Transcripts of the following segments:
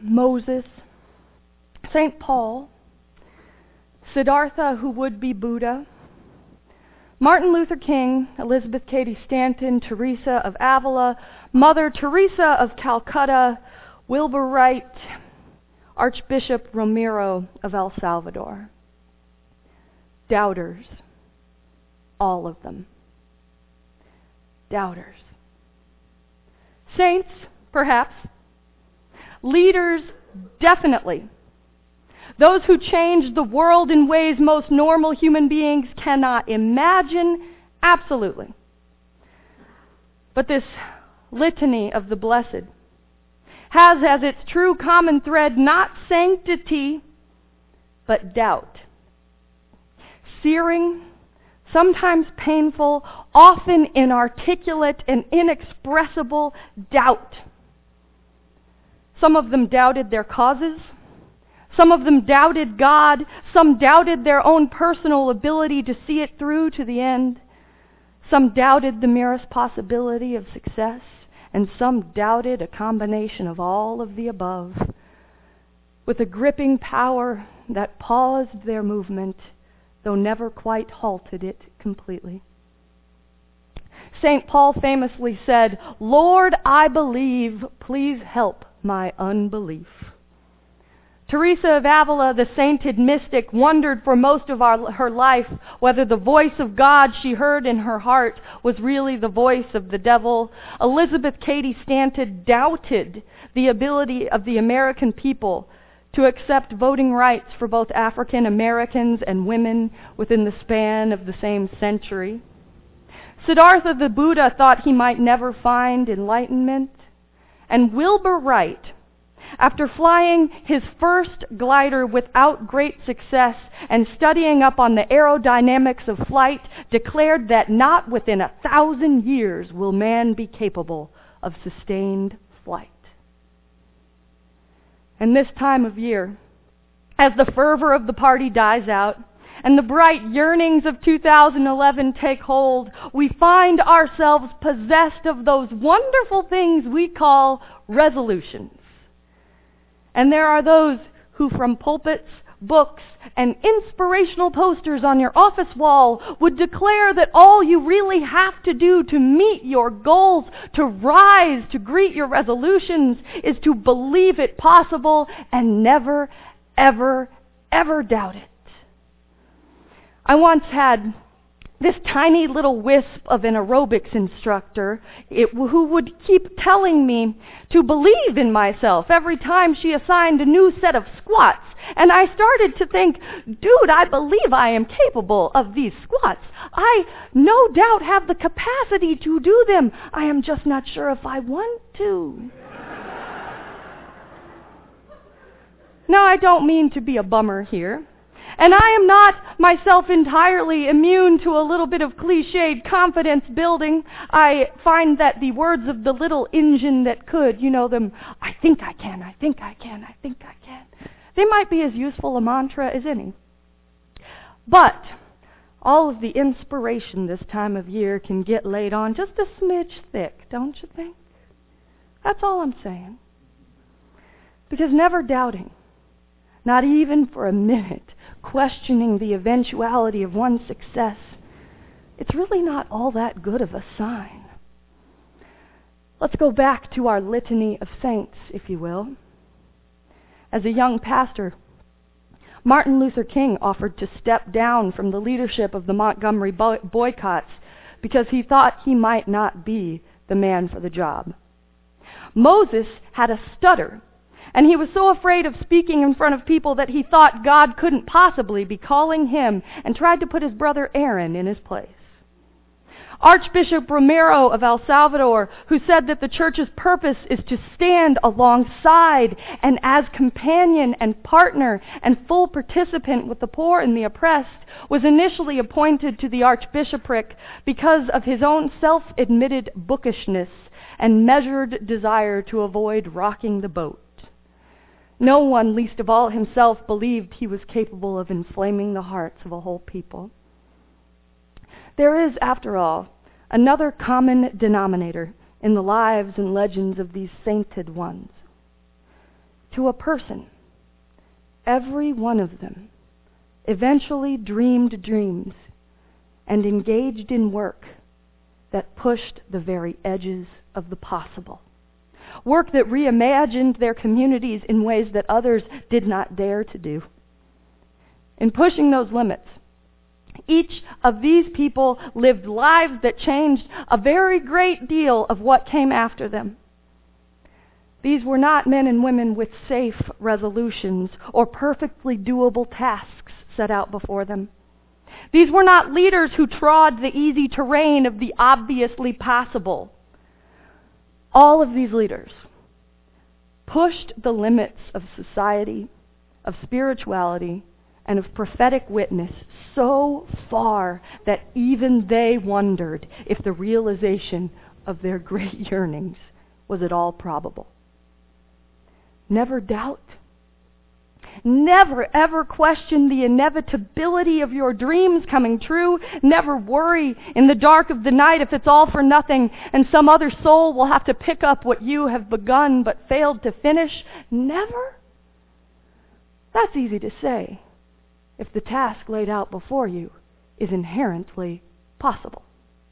Moses, St. Paul, Siddhartha, who would be Buddha, Martin Luther King, Elizabeth Cady Stanton, Teresa of Avila, Mother Teresa of Calcutta, Wilbur Wright, Archbishop Romero of El Salvador. Doubters, all of them. Doubters. Saints, perhaps. Leaders, definitely. Those who changed the world in ways most normal human beings cannot imagine, absolutely. But this litany of the blessed has as its true common thread not sanctity, but doubt. Searing, sometimes painful, often inarticulate and inexpressible doubt. Some of them doubted their causes. Some of them doubted God. Some doubted their own personal ability to see it through to the end. Some doubted the merest possibility of success. And some doubted a combination of all of the above, with a gripping power that paused their movement, though never quite halted it completely. St. Paul famously said, "Lord, I believe, please help my unbelief." Teresa of Avila, the sainted mystic, wondered for most of her life whether the voice of God she heard in her heart was really the voice of the devil. Elizabeth Cady Stanton doubted the ability of the American people to accept voting rights for both African Americans and women within the span of the same century. Siddhartha the Buddha thought he might never find enlightenment. And Wilbur Wright, after flying his first glider without great success and studying up on the aerodynamics of flight, declared that not within 1,000 years will man be capable of sustained flight. And this time of year, as the fervor of the party dies out and the bright yearnings of 2011 take hold, we find ourselves possessed of those wonderful things we call resolutions. And there are those who from pulpits, books, and inspirational posters on your office wall would declare that all you really have to do to meet your goals, to rise, to greet your resolutions, is to believe it possible and never, ever, ever doubt it. I once had this tiny little wisp of an aerobics instructor who would keep telling me to believe in myself every time she assigned a new set of squats. And I started to think, dude, I believe I am capable of these squats. I no doubt have the capacity to do them. I am just not sure if I want to. Now, I don't mean to be a bummer here. And I am not myself entirely immune to a little bit of cliched confidence building. I find that the words of the little engine that could, you know them, I think I can, I think I can, I think I can. They might be as useful a mantra as any. But all of the inspiration this time of year can get laid on just a smidge thick, don't you think? That's all I'm saying. Because never doubting, not even for a minute, questioning the eventuality of one's success, it's really not all that good of a sign. Let's go back to our litany of saints, if you will. As a young pastor, Martin Luther King offered to step down from the leadership of the Montgomery boycotts because he thought he might not be the man for the job. Moses had a stutter, and he was so afraid of speaking in front of people that he thought God couldn't possibly be calling him, and tried to put his brother Aaron in his place. Archbishop Romero of El Salvador, who said that the church's purpose is to stand alongside and as companion and partner and full participant with the poor and the oppressed, was initially appointed to the archbishopric because of his own self-admitted bookishness and measured desire to avoid rocking the boat. No one, least of all himself, believed he was capable of inflaming the hearts of a whole people. There is, after all, another common denominator in the lives and legends of these sainted ones. to a person, every one of them eventually dreamed dreams and engaged in work that pushed the very edges of the possible. Work that reimagined their communities in ways that others did not dare to do. In pushing those limits, each of these people lived lives that changed a very great deal of what came after them. These were not men and women with safe resolutions or perfectly doable tasks set out before them. These were not leaders who trod the easy terrain of the obviously possible. All of these leaders pushed the limits of society, of spirituality, and of prophetic witness so far that even they wondered if the realization of their great yearnings was at all probable. Never doubt. Never ever question the inevitability of your dreams coming true. Never worry in the dark of the night if it's all for nothing and some other soul will have to pick up what you have begun but failed to finish. Never? That's easy to say if the task laid out before you is inherently possible.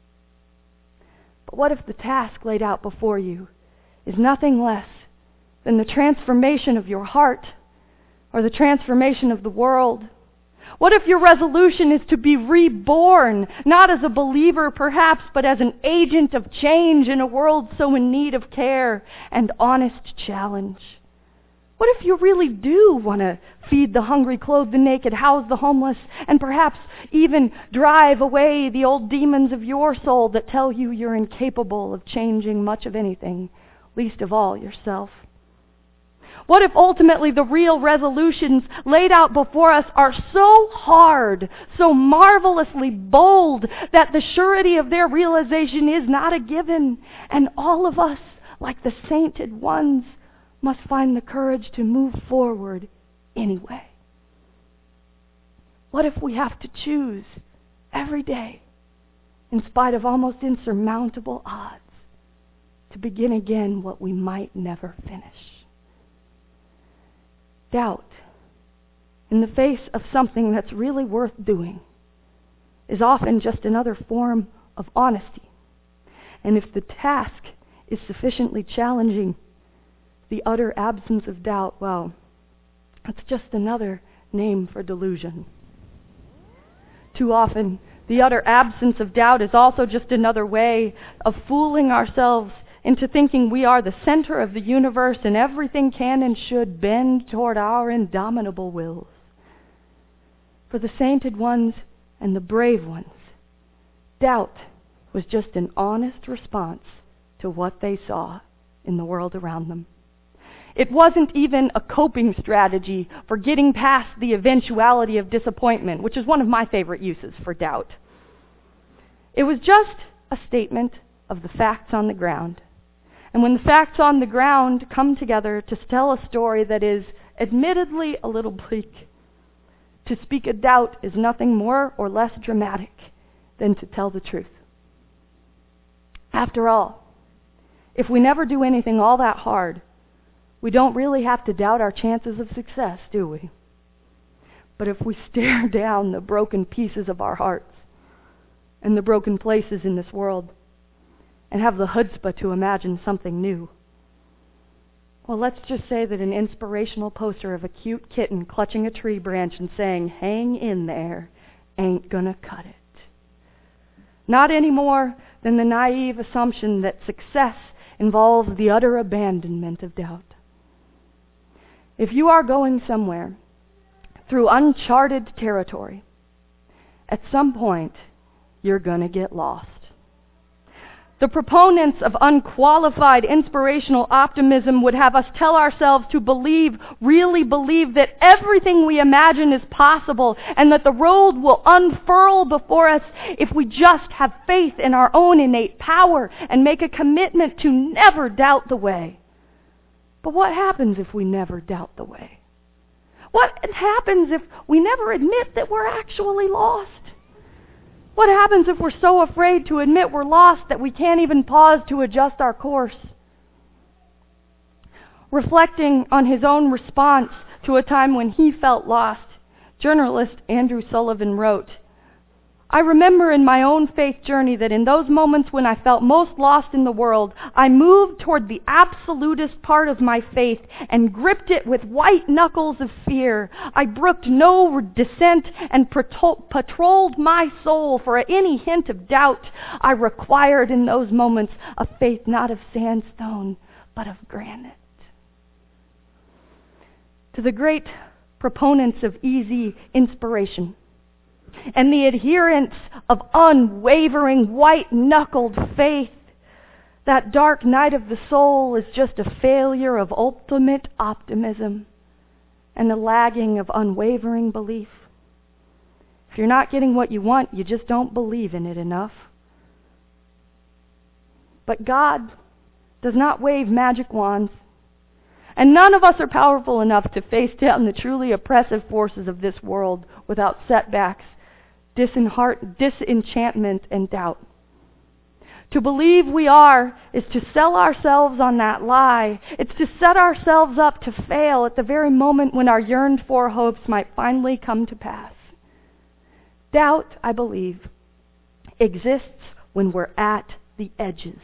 But what if the task laid out before you is nothing less than the transformation of your heart or the transformation of the world? What if your resolution is to be reborn, not as a believer perhaps, but as an agent of change in a world so in need of care and honest challenge? What if you really do want to feed the hungry, clothe the naked, house the homeless, and perhaps even drive away the old demons of your soul that tell you you're incapable of changing much of anything, least of all yourself? What if ultimately the real resolutions laid out before us are so hard, so marvelously bold, that the surety of their realization is not a given, and all of us, like the sainted ones, must find the courage to move forward anyway? What if we have to choose every day, in spite of almost insurmountable odds, to begin again what we might never finish? Doubt, in the face of something that's really worth doing, is often just another form of honesty. And if the task is sufficiently challenging, the utter absence of doubt, well, it's just another name for delusion. Too often, the utter absence of doubt is also just another way of fooling ourselves into thinking we are the center of the universe and everything can and should bend toward our indomitable wills. For the sainted ones and the brave ones, doubt was just an honest response to what they saw in the world around them. It wasn't even a coping strategy for getting past the eventuality of disappointment, which is one of my favorite uses for doubt. It was just a statement of the facts on the ground. And when the facts on the ground come together to tell a story that is admittedly a little bleak, to speak a doubt is nothing more or less dramatic than to tell the truth. After all, if we never do anything all that hard, we don't really have to doubt our chances of success, do we? But if we stare down the broken pieces of our hearts and the broken places in this world and have the chutzpah to imagine something new, well, let's just say that an inspirational poster of a cute kitten clutching a tree branch and saying, "Hang in there," ain't gonna cut it. Not any more than the naive assumption that success involves the utter abandonment of doubt. If you are going somewhere through uncharted territory, at some point you're going to get lost. The proponents of unqualified inspirational optimism would have us tell ourselves to really believe that everything we imagine is possible and that the road will unfurl before us if we just have faith in our own innate power and make a commitment to never doubt the way. But what happens if we never doubt the way? What happens if we never admit that we're actually lost? What happens if we're so afraid to admit we're lost that we can't even pause to adjust our course? Reflecting on his own response to a time when he felt lost, journalist Andrew Sullivan wrote, "I remember in my own faith journey that in those moments when I felt most lost in the world, I moved toward the absolutist part of my faith and gripped it with white knuckles of fear. I brooked no dissent and patrolled my soul for any hint of doubt. I required in those moments a faith not of sandstone, but of granite." To the great proponents of easy inspiration and the adherents of unwavering white-knuckled faith, that dark night of the soul is just a failure of ultimate optimism and a lagging of unwavering belief. If you're not getting what you want, you just don't believe in it enough. But God does not wave magic wands, and none of us are powerful enough to face down the truly oppressive forces of this world without setbacks, disenchantment, and doubt. To believe we are is to sell ourselves on that lie. It's to set ourselves up to fail at the very moment when our yearned-for hopes might finally come to pass. Doubt, I believe, exists when we're at the edges.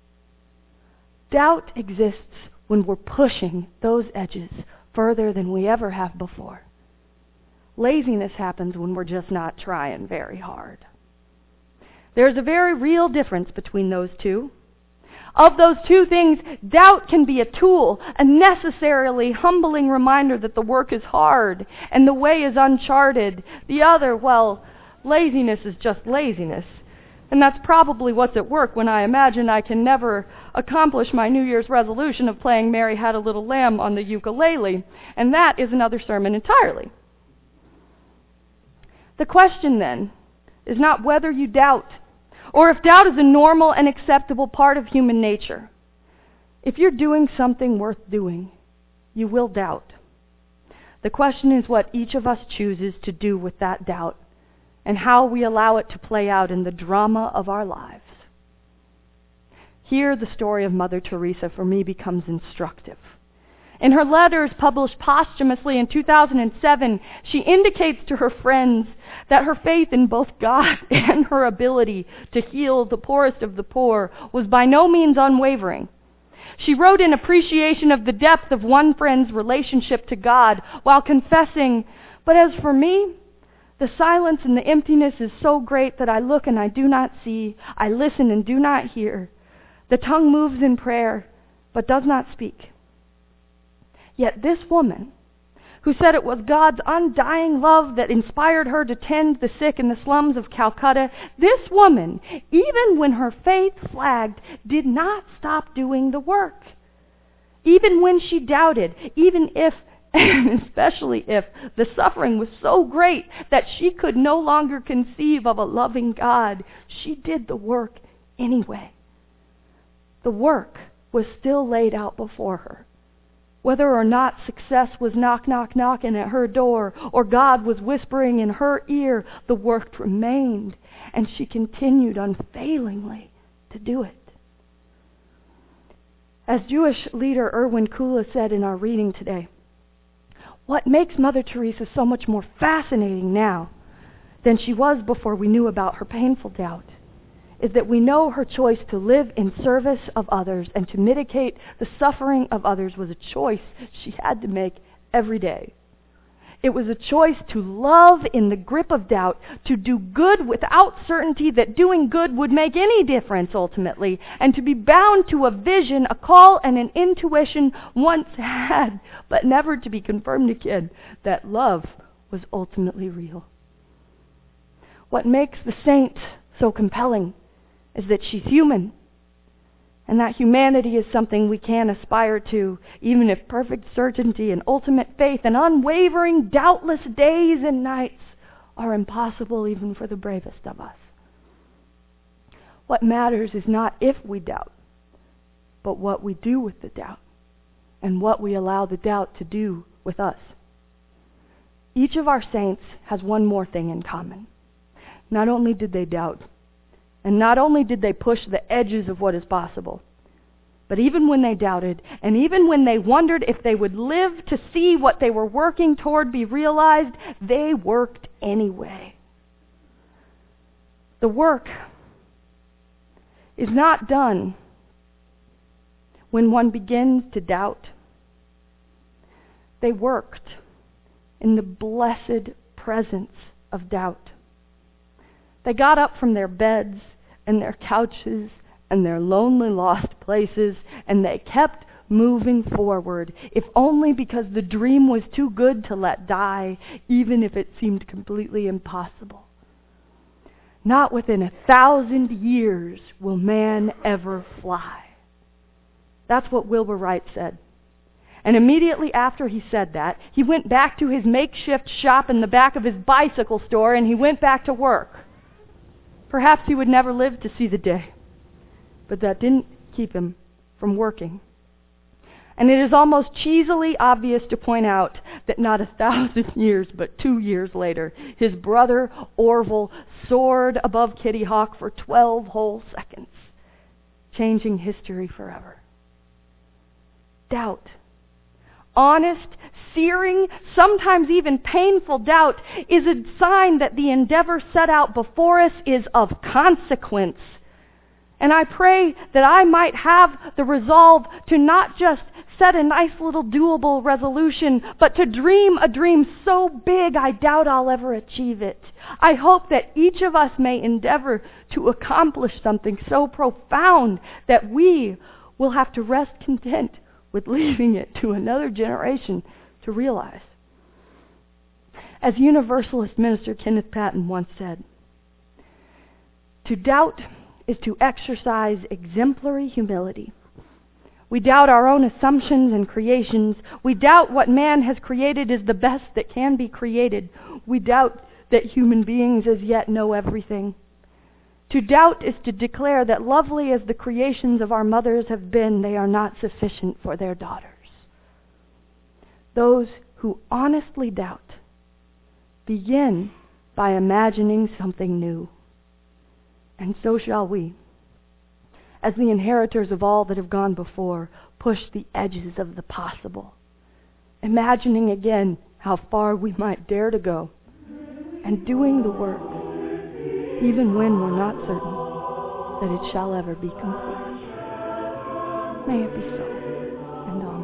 Doubt exists when we're pushing those edges further than we ever have before. Laziness happens when we're just not trying very hard. There's a very real difference between those two. Of those two things, doubt can be a tool, a necessarily humbling reminder that the work is hard and the way is uncharted. The other, well, laziness is just laziness. And that's probably what's at work when I imagine I can never accomplish my New Year's resolution of playing Mary Had a Little Lamb on the ukulele. And that is another sermon entirely. The question then is not whether you doubt, or if doubt is a normal and acceptable part of human nature. If you're doing something worth doing, you will doubt. The question is what each of us chooses to do with that doubt, and how we allow it to play out in the drama of our lives. Here, the story of Mother Teresa for me becomes instructive. In her letters published posthumously in 2007, she indicates to her friends that her faith in both God and her ability to heal the poorest of the poor was by no means unwavering. She wrote in appreciation of the depth of one friend's relationship to God while confessing, "But as for me, the silence and the emptiness is so great that I look and I do not see, I listen and do not hear. The tongue moves in prayer, but does not speak." Yet this woman, who said it was God's undying love that inspired her to tend the sick in the slums of Calcutta, this woman, even when her faith flagged, did not stop doing the work. Even when she doubted, even if, and especially if, the suffering was so great that she could no longer conceive of a loving God, she did the work anyway. The work was still laid out before her. Whether or not success was knocking at her door, or God was whispering in her ear, the work remained, and she continued unfailingly to do it. As Jewish leader Erwin Kula said in our reading today, what makes Mother Teresa so much more fascinating now than she was before we knew about her painful doubt is that we know her choice to live in service of others and to mitigate the suffering of others was a choice she had to make every day. It was a choice to love in the grip of doubt, to do good without certainty that doing good would make any difference ultimately, and to be bound to a vision, a call, and an intuition once had, but never to be confirmed again, that love was ultimately real. What makes the saint so compelling is that she's human, and that humanity is something we can aspire to, even if perfect certainty and ultimate faith and unwavering, doubtless days and nights are impossible even for the bravest of us. What matters is not if we doubt, but what we do with the doubt, and what we allow the doubt to do with us. Each of our saints has one more thing in common. Not only did they doubt, and not only did they push the edges of what is possible, But even when they doubted, and even when they wondered if they would live to see what they were working toward be realized, they worked anyway. The work is not done when one begins to doubt. They worked in the blessed presence of doubt. They got up from their beds and their couches and their lonely lost places, and they kept moving forward, if only because the dream was too good to let die, even if it seemed completely impossible. Not within 1,000 years will man ever fly. That's what Wilbur Wright said. And immediately after he said that, he went back to his makeshift shop in the back of his bicycle store, and he went back to work. Perhaps he would never live to see the day, but that didn't keep him from working. And it is almost cheesily obvious to point out that not 1,000 years, but 2 years later, his brother Orville soared above Kitty Hawk for 12 whole seconds, changing history forever. Doubt. Honest, searing, sometimes even painful doubt is a sign that the endeavor set out before us is of consequence. And I pray that I might have the resolve to not just set a nice little doable resolution, but to dream a dream so big I doubt I'll ever achieve it. I hope that each of us may endeavor to accomplish something so profound that we will have to rest content with leaving it to another generation to realize. As Universalist minister Kenneth Patton once said, "To doubt is to exercise exemplary humility. We doubt our own assumptions and creations. We doubt what man has created is the best that can be created. We doubt that human beings as yet know everything. To doubt is to declare that lovely as the creations of our mothers have been, they are not sufficient for their daughters." Those who honestly doubt begin by imagining something new. And so shall we, as the inheritors of all that have gone before, push the edges of the possible, imagining again how far we might dare to go, and doing the work, even when we're not certain that it shall ever be complete. May it be so, and